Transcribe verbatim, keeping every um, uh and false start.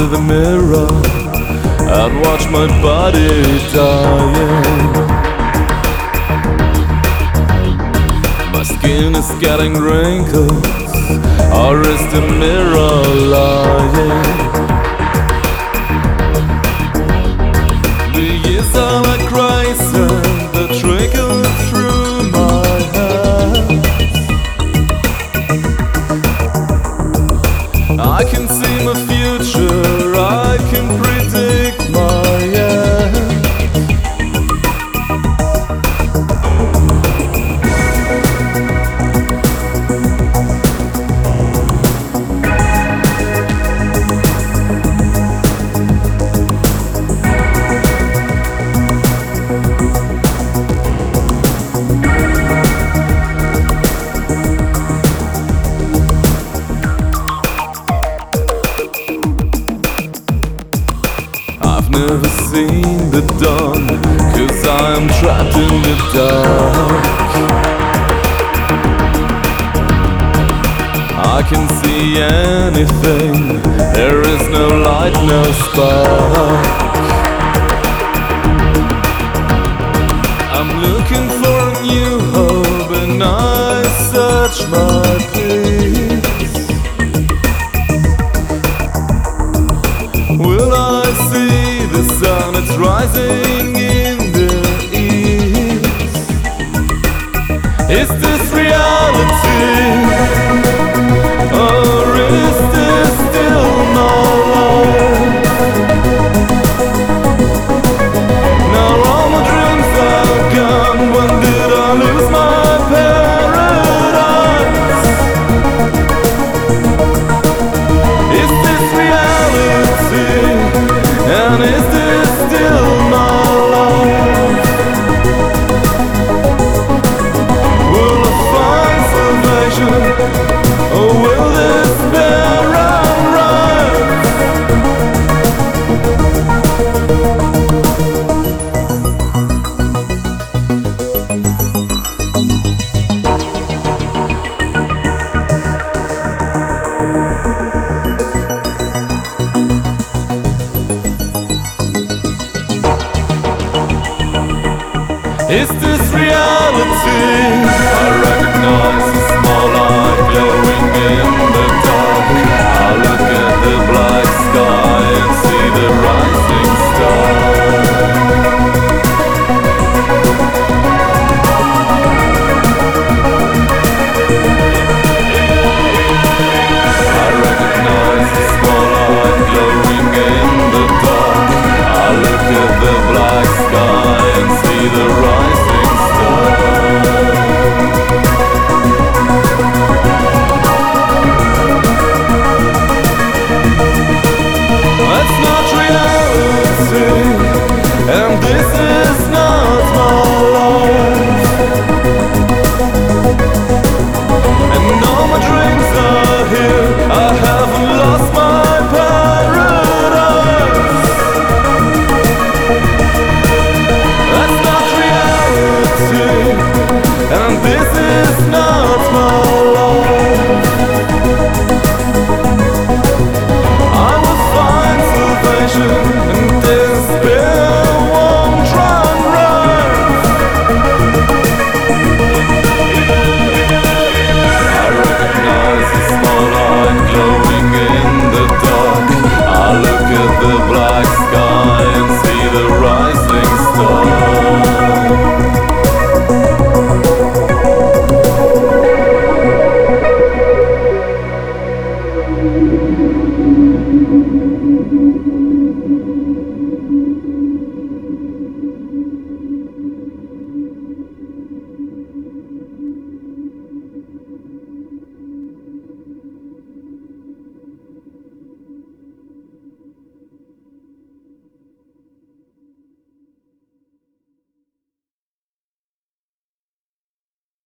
the mirror and watch my body dying. My skin is getting wrinkles, or is the mirror lying? The years are like razor that trickle through my hands. I can see my future, I can predict my end. I've never seen the dawn, 'cause I'm trapped in the dark. I can see anything, there is no light, no spark. I'm looking for a new hope and I search my peace. Will I see the sun that's rising in the east? Is this reality, or is this still my life? Now all my dreams are gone. When did I lose my paradise? Is this reality, and is this still my life? Will I find salvation, or will despair arise? Is this reality? I recognize the small light glowing in the dark. I look at the black sky and see the rising star. I recognize the small light glowing in the dark. I look at the black sky and see the rising star.